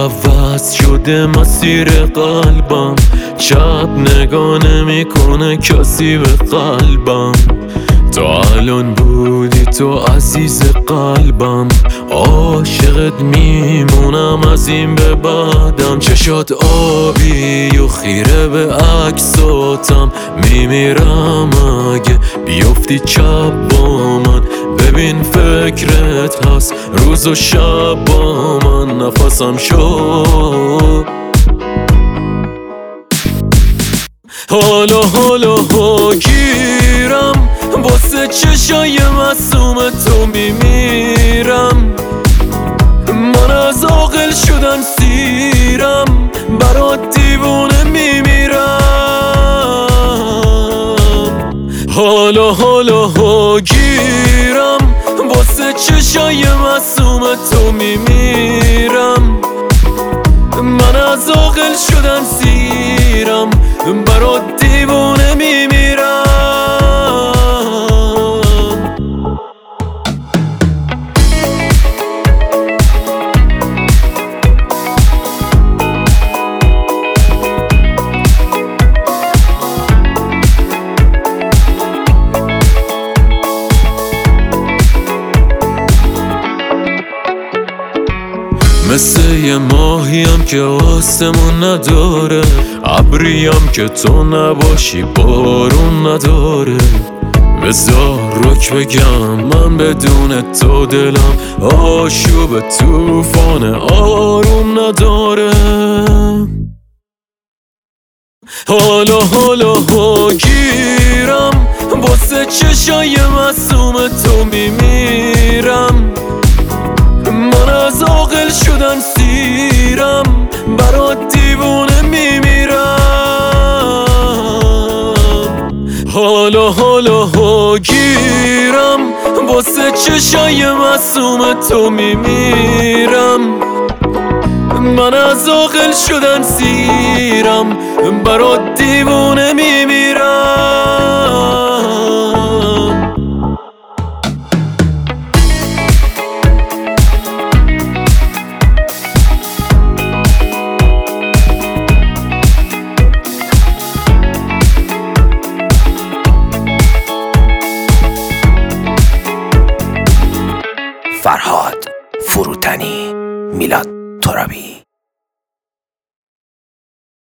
عوض شده مسیر قلبم، شب نگاه نمیکنه کسی به قلبم. تا الان بودی تو عزیز قلبم، عاشقت میمونم از این به بعدم. چشات آبی و خیره به عکساتم، میمیرم اگه بیفتی چپ با من. ببین فکرت هست روز و شب با من، نفسم شد حالا گیرم، واسه چشای معصوم تو میمیرم. من از عاقل شدم سیرم، برات دیوونه میمیرم. حالا گیرم، واسه چشای معصوم تو میمیرم. من از عاقل شدم سیرم، برات دیوونه میمیرم. مثل یه ماهیم که آسمون نداره، ابریم که تو نباشی بارون نداره. بذار رک بگم من بدون تو دلم آشوب توفان آروم نداره. حالا گیرم، واسه چشای معصوم تو میمیرم. من از عاقل شدم سیرم، برات دیوونه میمیرم. حالا گیرم، واسه چشای معصوم تو میمیرم. من از عاقل شدم سیرم، برات دیوونه میمیرم. فرهاد فروتنی، میلاد ترابی.